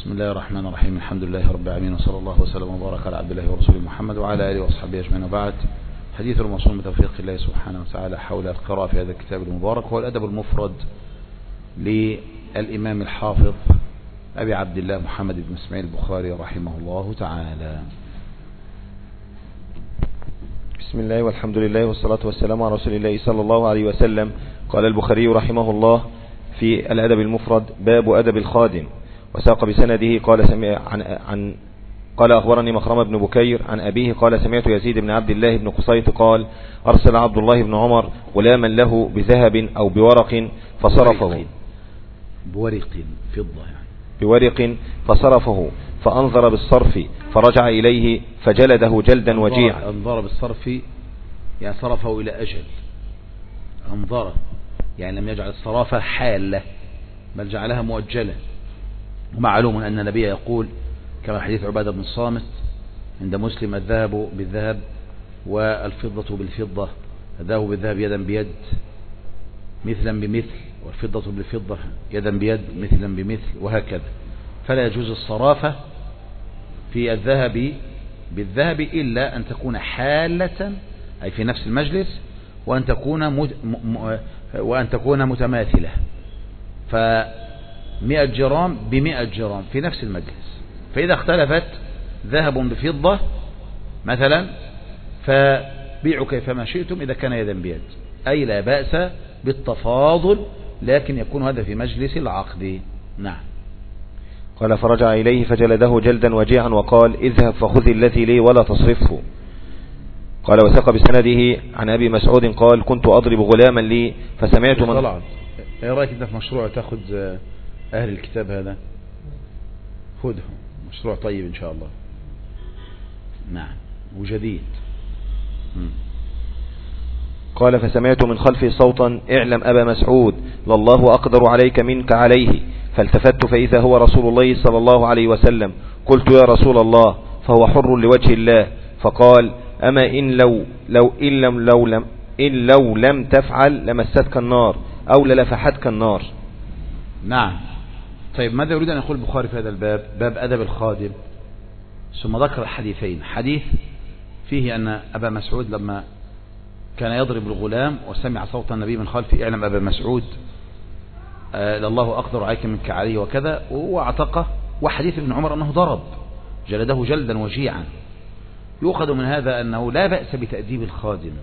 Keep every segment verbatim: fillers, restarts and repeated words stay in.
بسم الله الرحمن الرحيم. الحمد لله رب العالمين، وصلى الله وسلم وبارك على عبد الله ورسوله محمد وعلى آله وأصحابه أجمعين. وبعد، حديث الموصول بتوفيق الله سبحانه وتعالى حول القراءة في هذا الكتاب المبارك هو الأدب المفرد للإمام الحافظ أبي عبد الله محمد بن إسماعيل البخاري رحمه الله تعالى. بسم الله والحمد لله والصلاة والسلام على رسول الله صلى الله عليه وسلم. قال البخاري رحمه الله في الأدب المفرد: باب أدب الخادم. وساق بسنده قال سمع عن, عن قال أخبرني مخرمة بن بكير عن أبيه قال سمعت يزيد بن عبد الله بن قصيط قال: أرسل عبد الله بن عمر غلاما له بذهب أو بورق فصرفه بورق فضة يعني بورق فصرفه فأنظر بالصرف فرجع إليه فجلده جلدا وجيعا. أنظر بالصرف يعني صرفه إلى أجل. أنظر يعني لم يجعل الصرافة حالة بل جعلها مؤجلة. ومعلوم أن النبي يقول كما حديث عبادة بن الصامت عند مسلم: الذهب بالذهب والفضة بالفضة، الذهب بالذهب يدا بيد مثلا بمثل، والفضة بالفضة يدا بيد مثلا بمثل، وهكذا. فلا يجوز الصرافة في الذهب بالذهب إلا أن تكون حالة أي في نفس المجلس، وأن تكون مت... م... وأن تكون متماثلة، فمئة جرام بمئة جرام في نفس المجلس. فإذا اختلفت ذهب بفضة مثلا فبيعوا كيفما شئتم إذا كان يدا بيد، أي لا بأس بالتفاضل، لكن يكون هذا في مجلس العقد. نعم. قال: فرجع إليه فجلده جلدا وجيعا وقال: اذهب فخذ الذي لي ولا تصرفه. قال: وثق بسنده عن أبي مسعود قال: كنت أضرب غلاما لي فسمعت من طلعت. ايه رأيك انت في مشروع تاخذ أهل الكتاب هذا؟ خذه، مشروع طيب إن شاء الله. نعم، وجديد. م. قال: فسمعت من خلفي صوتا: اعلم أبا مسعود لله أقدر عليك منك عليه. فالتفت فإذا هو رسول الله صلى الله عليه وسلم. قلت: يا رسول الله، فهو حر لوجه الله. فقال: أما إن لو لو إن لم لو لم إن لو لم تفعل لمستك النار أو للفحتك النار. نعم. طيب، ماذا يريد أن يقول البخاري في هذا الباب؟ باب أدب الخادم. ثم ذكر حديثين: حديث فيه أن أبا مسعود لما كان يضرب الغلام وسمع صوت النبي من خلفه: اعلم أبا مسعود آه لله أقدر عليك منك عليه وكذا، واعتقه. وحديث ابن عمر أنه ضرب جلده جلدا وجيعا. يؤخذ من هذا أنه لا بأس بتأديب الخادم،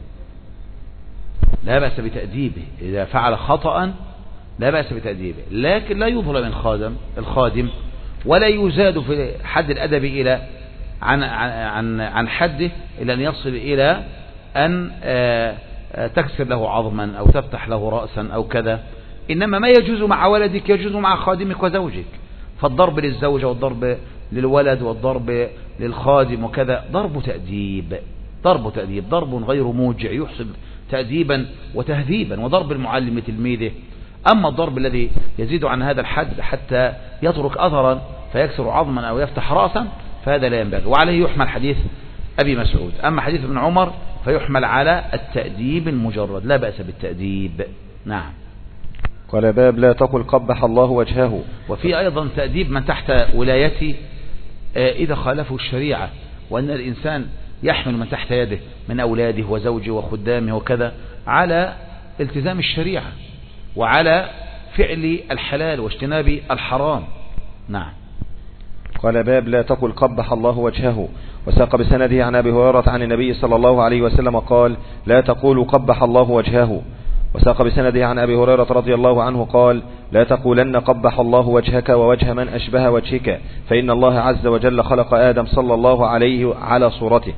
لا بأس بتأديبه إذا فعل خطأ، لا بأس بتأديبه، لكن لا يظلم الخادم الخادم ولا يزاد في حد الأدب إلى عن عن عن حده إلى أن يصل إلى أن تكسر له عظما أو تفتح له رأسا أو كذا. إنما ما يجوز مع ولدك يجوز مع خادمك وزوجك. فالضرب للزوجة والضرب للولد والضرب للخادم وكذا ضرب تأديب، ضرب تأديب، ضرب غير موجع يحسب تأديبا وتهذيبا، وضرب المعلم تلميذه. أما الضرب الذي يزيد عن هذا الحد حتى يترك أثرا فيكسر عظما أو يفتح رأسا فهذا لا ينبغي، وعليه يحمل حديث أبي مسعود. أما حديث ابن عمر فيحمل على التأديب المجرد، لا بأس بالتأديب. نعم. قال: باب لا تقل قبح الله وجهه. وفي أيضا تأديب من تحت ولايته إذا خالفه الشريعة، وأن الإنسان يحمل من تحت يده من أولاده وزوجه وخدامه وكذا على التزام الشريعة وعلى فعل الحلال واجتناب الحرام. نعم. قال: باب لا تقل قبح الله وجهه. وساق بسنده عن أبي هريرة عن النبي صلى الله عليه وسلم قال: لا تقولوا قبح الله وجهه. وساق بسنده عن أبي هريرة رضي الله عنه قال: لا تقولن قبح الله وجهك ووجه من أشبه وجهك، فإن الله عز وجل خلق آدم صلى الله عليه على صورته.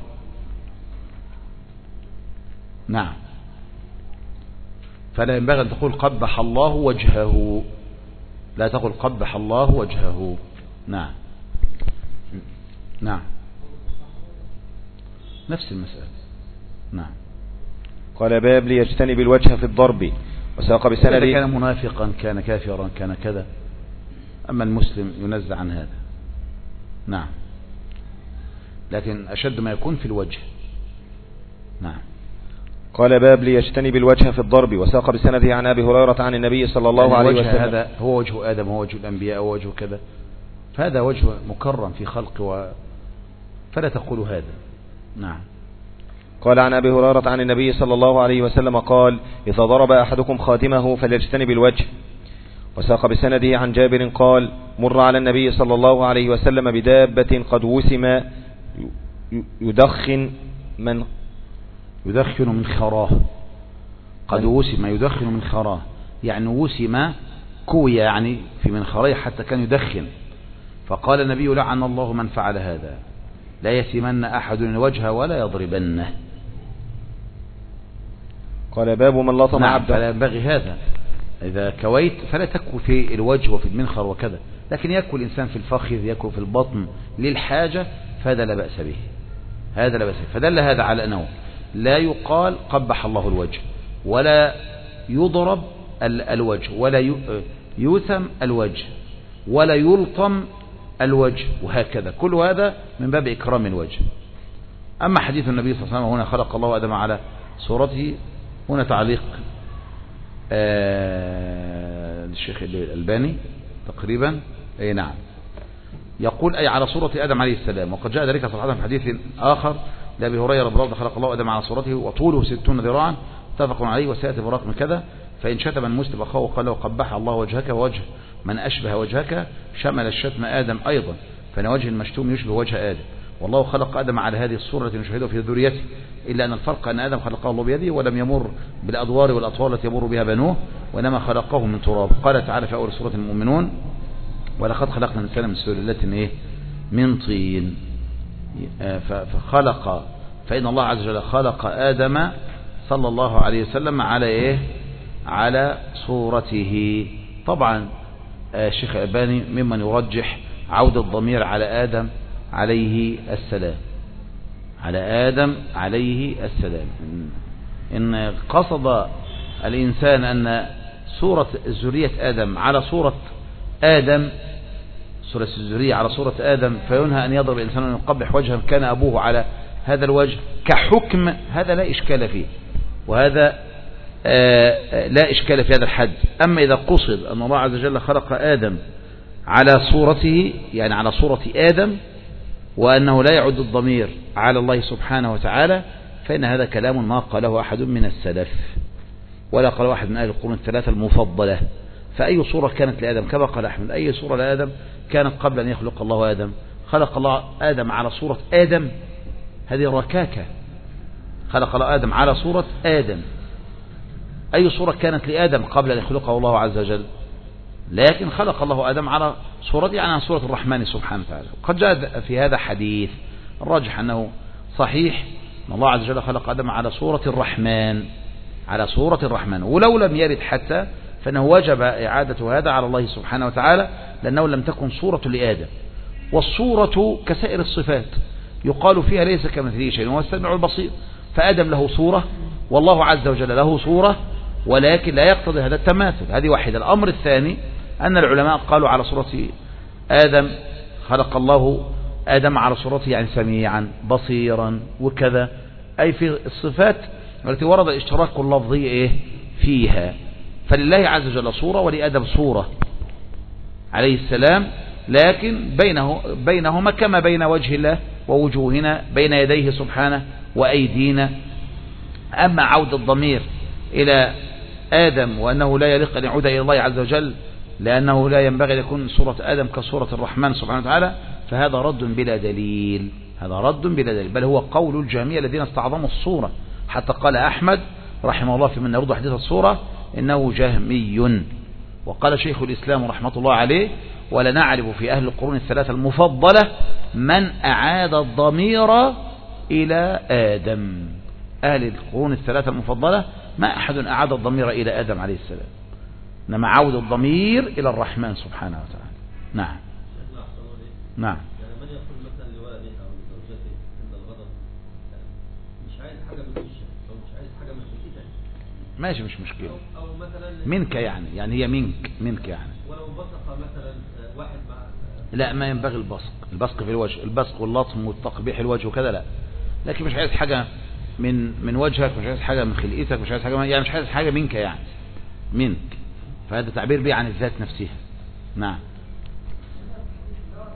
نعم. فلا ينبغي أن تقول قبح الله وجهه، لا تقول قبح الله وجهه. نعم. نعم، نفس المسألة. نعم. قال: باب ليجتنب الوجه في الضرب. وساق بسنده إذا كان منافقا كان كافرا كان كذا، أما المسلم ينزع عن هذا. نعم. لكن أشد ما يكون في الوجه. نعم. قال: باب ليجتنب الوجه في الضرب. وساق بسنده عن أبي هريرة عن النبي صلى الله عليه وسلم. هذا هو وجه آدم وهو وجه الأنبياء ووجه كذا، فهذا وجه مكرم في خلق و... فلا تقول هذا. نعم. قال عن أبي هريرة عن النبي صلى الله عليه وسلم قال إذا ضرب أحدكم خادمه فليجتنب الوجه. وساق بسنده عن جابر قال مر على النبي صلى الله عليه وسلم بدابة قد وسم يدخن من يدخن من خراه، قد وسم يدخن من خراه، يعني وسم كوي يعني في منخريه حتى كان يدخن. فقال النبي لعن الله من فعل هذا، لا يسمن أحد الوجه ولا يضربنه. قال باب من لطم نعم عبده. فلا ينبغي هذا، إذا كويت فلا تكو في الوجه وفي المنخر وكذا، لكن يكو الإنسان في الفخذ، يكو في البطن للحاجة، فهذا لا بأس به، هذا لا بأس به. فدل هذا على أنه لا يقال قبح الله الوجه، ولا يضرب الوجه، ولا يوثم الوجه، ولا يلطم الوجه، وهكذا. كل هذا من باب إكرام الوجه. أما حديث النبي صلى الله عليه وسلم هنا خلق الله آدم على صورته، هنا تعليق آه الشيخ الألباني تقريبا، أي نعم، يقول أي على صورة آدم عليه السلام. وقد جاء ذلك صراحة في حديث آخر لأبي هريرة رضي الله عنه خلق الله آدم على صورته وطوله ستون ذراعا اتفق عليه وسيأتي برقم كذا، فإن شتم المسلم أخاه وقال له قبح الله وجهك ووجه من أشبه وجهك شمل الشتم آدم أيضا، فإن وجه المشتوم يشبه وجه آدم، والله خلق آدم على هذه الصورة التي نشاهدها في ذريته، إلا أن الفرق أن آدم خلقه الله بيده ولم يمر بالأدوار والأطوار التي يمر بها بنوه، وإنما خلقه من تراب. قال تعالى في أول سورة المؤمنون ولقد خلقنا الإنسان من سلالة إيه من طين. فخلق فإن الله عز وجل خلق آدم صلى الله عليه وسلم على إيه على صورته. طبعا الشيخ الألباني ممن يرجح عودة الضمير على آدم عليه السلام، على آدم عليه السلام، إن قصد الإنسان أن صورة ذرية آدم على صورة آدم، صورة الذرية على صورة آدم، فينهى أن يضرب الإنسان أن يقبح وجهه كان أبوه على هذا الوجه كحكم، هذا لا إشكال فيه، وهذا آه لا إشكال في هذا الحد. أما إذا قصد أن الله عز وجل خلق آدم على صورته، يعني على صورة آدم، وأنه لا يعد الضمير على الله سبحانه وتعالى، فإن هذا كلام ما قاله أحد من السلف ولا قال واحد من أهل القرون الثلاثة المفضلة. فأي صورة كانت لآدم كما قال أحمد، أي صورة لآدم كانت قبل أن يخلق الله آدم؟ خلق الله آدم على صورة آدم، هذه ركاكة. خلق الله آدم على صورة آدم، أي صورة كانت لآدم قبل أن يخلقه الله عز وجل؟ لكن خلق الله آدم على صورته، يعني على صورة الرحمن سبحانه وتعالى. قد جاء في هذا حديث الراجح أنه صحيح أن الله عز وجل خلق آدم على صورة الرحمن، على صورة الرحمن، ولو لم يرد حتى فإنه وجب إعادة هذا على الله سبحانه وتعالى، لأنه لم تكن صورة لآدم. والصورة كسائر الصفات يقال فيها ليس كمثله شيء وهو السميع البصير، فآدم له صورة والله عز وجل له صورة، ولكن لا يقتضي هذا التماثل. هذه واحدة. الأمر الثاني أن العلماء قالوا على صورة آدم خلق الله آدم على صورته، يعني سميعا بصيرا وكذا، أي في الصفات التي ورد الاشتراك اللفظي إيه فيها. فلله عز وجل صورة ولآدم صورة عليه السلام، لكن بينه بينهما كما بين وجه الله ووجوهنا بين يديه سبحانه وأيدينا. أما عودة الضمير إلى آدم وأنه لا يليق أن يعود إلى الله عز وجل لأنه لا ينبغي أن يكون صورة آدم كصورة الرحمن سبحانه وتعالى، فهذا رد بلا دليل، هذا رد بلا دليل، بل هو قول الجميع الذين استعظموا الصورة. حتى قال أحمد رحمه الله في من يرد حديث الصورة إنه جهمي. وقال شيخ الإسلام رحمة الله عليه ولا نعرف في أهل القرون الثلاثة المفضلة من أعاد الضمير إلى آدم. أهل القرون الثلاثة المفضلة ما أحد أعاد الضمير إلى آدم عليه السلام، إنما عود الضمير إلى الرحمن سبحانه وتعالى. نعم نعم. يعني من يقول مثلا لولده أو لزوجته عند الغضب مش عايز حاجة من وشك أو مش عايز حاجة من حكيتك، ماشي مش مشكلة، أو, أو مثلا منك يعني يعني هي منك منك يعني. ولو بصق مثلا واحد مع لا ما ينبغي البصق، البصق في الوجه، البصق واللطم والتقبيح الوجه وكذا لا، لكن مش عايز حاجة من من وجهك، مش عايز حاجة من خلقتك، مش عايز حاجة يعني مش عايز حاجة منك يعني منك، فهذا تعبير به عن الذات نفسها. نعم.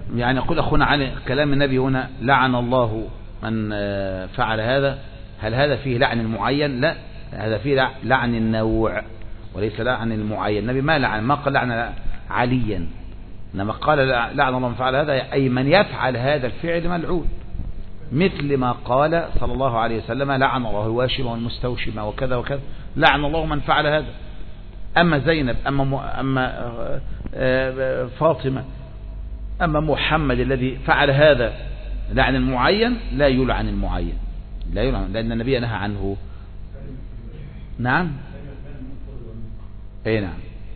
يعني يقول أخونا علي كلام النبي هنا لعن الله من فعل هذا، هل هذا فيه لعن المعين؟ لا، هذا فيه لعن النوع وليس لعن المعين. النبي ما لعن، ما قال لعن عليا، إنما قال لعن الله من فعل هذا، أي من يفعل هذا الفعل ملعون، مثل ما قال صلى الله عليه وسلم لعن الله الواشم والمستوشم وكذا وكذا، لعن الله من فعل هذا. أما زينب، أما أما فاطمة، أما محمد الذي فعل هذا لعن المعين، لا يلعن المعين، لا يلعن، لأن النبي نهى عنه. نعم، أي نعم.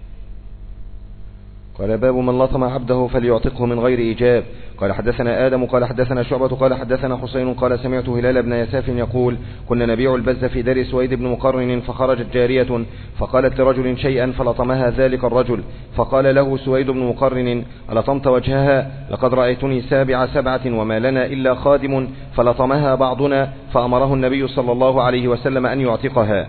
قال باب من لطم عبده فليعتقه من غير إيجاب. قال حدثنا آدم قال حدثنا شعبة قال حدثنا حسين قال سمعت هلال بن يساف يقول كنا نبيع البز في دار سويد بن مقرن، فخرجت جارية فقالت لرجل شيئا فلطمها ذلك الرجل، فقال له سويد بن مقرن ألطمت وجهها؟ لقد رأيتني سابع سبعة وما لنا إلا خادم، فلطمها بعضنا، فأمره النبي صلى الله عليه وسلم أن يعتقها.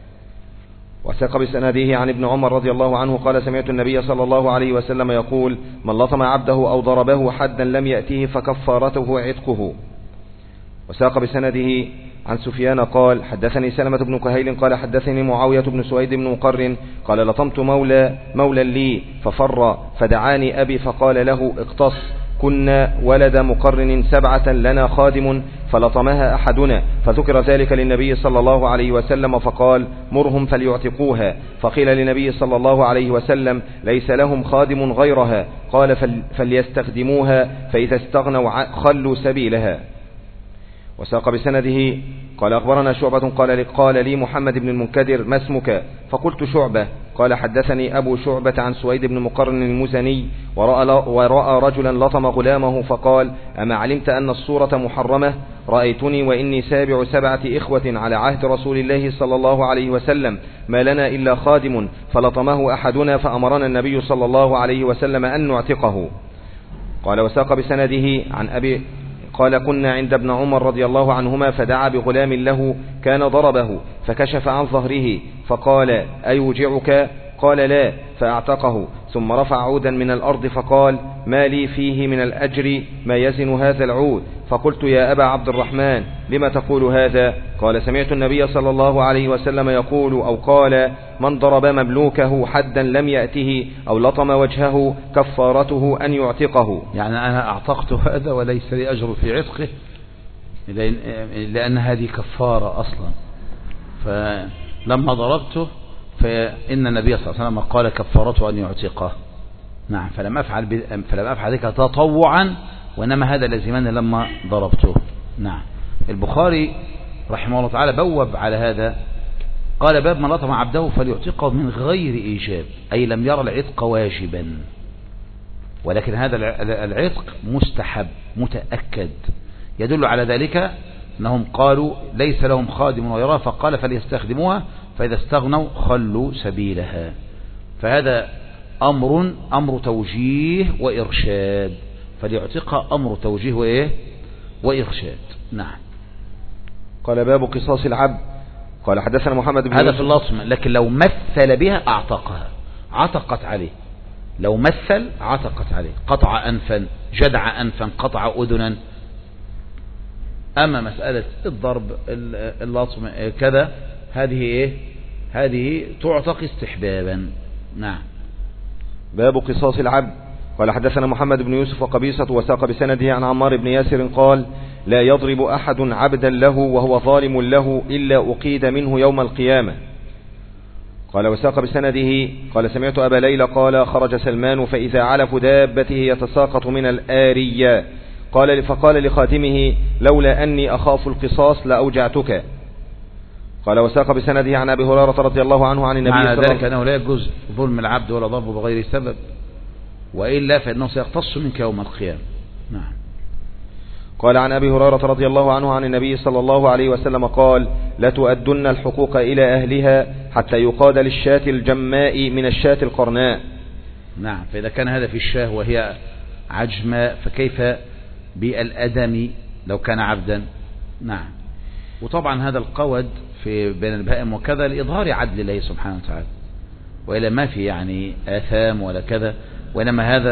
وساق بسنده عن ابن عمر رضي الله عنه قال سمعت النبي صلى الله عليه وسلم يقول من لطم عبده أو ضربه حدا لم يأتيه فكفارته عتقه. وساق بسنده عن سفيان قال حدثني سلمة بن كهيل قال حدثني معاوية بن سويد بن مقرن قال لطمت مولى مولى لي ففر، فدعاني أبي فقال له اقتص، كنا ولد مقرن سبعة لنا خادم فلطمها أحدنا، فذكر ذلك للنبي صلى الله عليه وسلم فقال مرهم فليعتقوها، فقيل للنبي صلى الله عليه وسلم ليس لهم خادم غيرها، قال فليستخدموها فإذا استغنوا خلوا سبيلها. وساق بسنده قال أخبرنا شعبة قال قال لي محمد بن المنكدر ما اسمك؟ فقلت شعبة، قال حدثني أبو شعبة عن سويد بن مقرن المزني ورأى, ورأى رجلا لطم غلامه فقال أما علمت أن الصورة محرمة؟ رأيتني وإني سابع سبعة إخوة على عهد رسول الله صلى الله عليه وسلم ما لنا إلا خادم، فلطمه أحدنا فأمرنا النبي صلى الله عليه وسلم أن نعتقه. قال وساق بسنده عن أبي قال كنا عند ابن عمر رضي الله عنهما فدعا بغلام له كان ضربه فكشف عن ظهره فقال أيوجعك؟ قال لا، فاعتقه، ثم رفع عودا من الأرض فقال ما لي فيه من الأجر ما يزن هذا العود؟ فقلت يا أبا عبد الرحمن لما تقول هذا؟ قال سمعت النبي صلى الله عليه وسلم يقول أو قال من ضرب مملوكه حدا لم يأته أو لطم وجهه كفارته أن يعتقه. يعني أنا أعتقت هذا وليس لي أجر في عتقه، لأن هذه كفارة أصلا، فلما ضربته فإن النبي صلى الله عليه وسلم قال كفارته أن يعتقه. نعم، فلم أفعل فلم أفعل ذلك تطوعا، وإنما هذا لزمني لما ضربته. نعم. البخاري رحمه الله تعالى بوب على هذا، قال باب من لطم عبده فليعتقه من غير إيجاب، أي لم يرى العتق واجبا، ولكن هذا العتق مستحب متأكد، يدل على ذلك أنهم قالوا ليس لهم خادم غيرها، فقال فليستخدموها فإذا استغنوا خلوا سبيلها. فهذا أمر أمر توجيه وإرشاد، فليعتقها أمر توجيه وإيه وإرشاد. نعم. قال باب قصاص العبد. قال حدثنا محمد بن هذا في اللطم، لكن لو مثل بها أعتقها، عتقت عليه، لو مثل عتقت عليه، قطع أنفا، جدع أنفا، قطع أذنا. أما مسألة الضرب اللطم كذا هذه إيه؟ هذه تعتق استحبابا. نعم. باب قصاص العبد. قال حدثنا محمد بن يوسف وقبيصة وساق بسنده عن عمار بن ياسر قال لا يضرب أحد عبدا له وهو ظالم له إلا أقيد منه يوم القيامة. قال وساق بسنده قال سمعت أبا ليلى قال خرج سلمان فإذا علف دابته يتساقط من الآرية، قال فقال لخادمه لولا أني أخاف القصاص لأوجعتك. قال وساق بسنده عن أبي هريرة رضي الله عنه عن النبي صلى الله عليه وسلم ذلك أنه لا يجوز ظلم العبد ولا ضربه بغير سبب، وإلا فإنه سيقتص منك يوم القيامة. نعم. قال عن أبي هريرة رضي الله عنه عن النبي صلى الله عليه وسلم قال لتؤدن الحقوق إلى أهلها حتى يقاد للشاة الجماء من الشاة القرناء. نعم. فإذا كان هذا في الشاه وهي عجماء فكيف بالأدم لو كان عبدا؟ نعم. وطبعا هذا القود في بين البهائم وكذا لإظهار عدل الله سبحانه وتعالى، وإلا ما في يعني آثام ولا كذا، وإنما هذا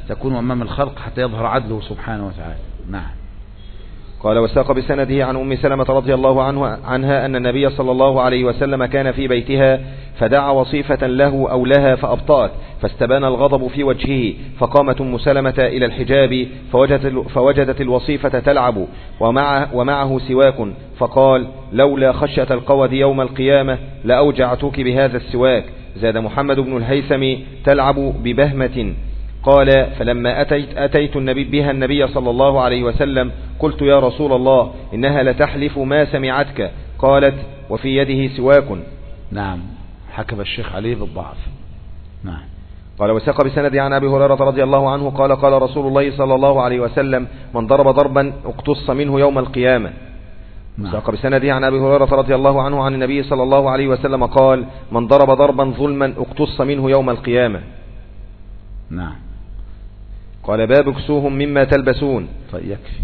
تكون أمام الخلق حتى يظهر عدله سبحانه وتعالى. نعم. قال وساق بسنده عن أم سلمة رضي الله عنه عنها أن النبي صلى الله عليه وسلم كان في بيتها فدعا وصيفة له أو لها فأبطأت فاستبان الغضب في وجهه، فقامت أم سلمة إلى الحجاب فوجدت, فوجدت الوصيفة تلعب ومعه, ومعه سواك، فقال لولا خشية القود يوم القيامة لأوجعتك بهذا السواك. زاد محمد بن الهيثم تلعب ببهمة. قال فلما أتيت, أتيت النبي بها النبي صلى الله عليه وسلم قلت يا رسول الله إنها لتحلف ما سمعتك. قالت وفي يده سواك. نعم. حكم الشيخ عليه بالضعف. نعم. قال وساق بسند عن أبي هريرة رضي الله عنه قال قال رسول الله صلى الله عليه وسلم من ضرب ضربا اقتص منه يوم القيامة. نعم. ساق بسنده عن أبي هريرة رضي الله عنه عن النبي صلى الله عليه وسلم قال من ضرب ضربا ظلما اقتص منه يوم القيامة. نعم. قال باب اكسوهم مما تلبسون. طيب يكفي.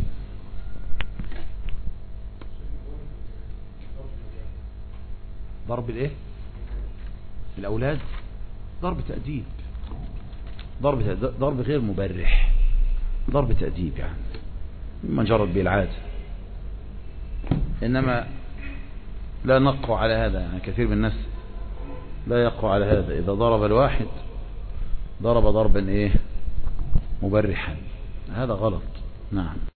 ضرب الايه الأولاد ضرب تأديب، ضرب ضرب غير مبرح، ضرب تأديب يعني من جرت به العادة، إنما لا نقوى على هذا. يعني كثير من الناس لا يقوى على هذا، إذا ضرب الواحد ضرب ضربا إيه مبرحا، هذا غلط. نعم.